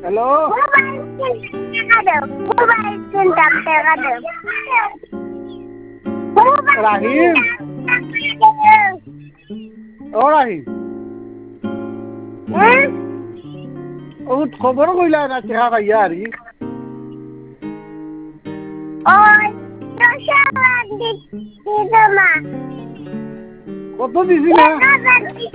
hello राही ओ राही ओ खबर कइला ना टेहा गाइया हरी কত দিছি না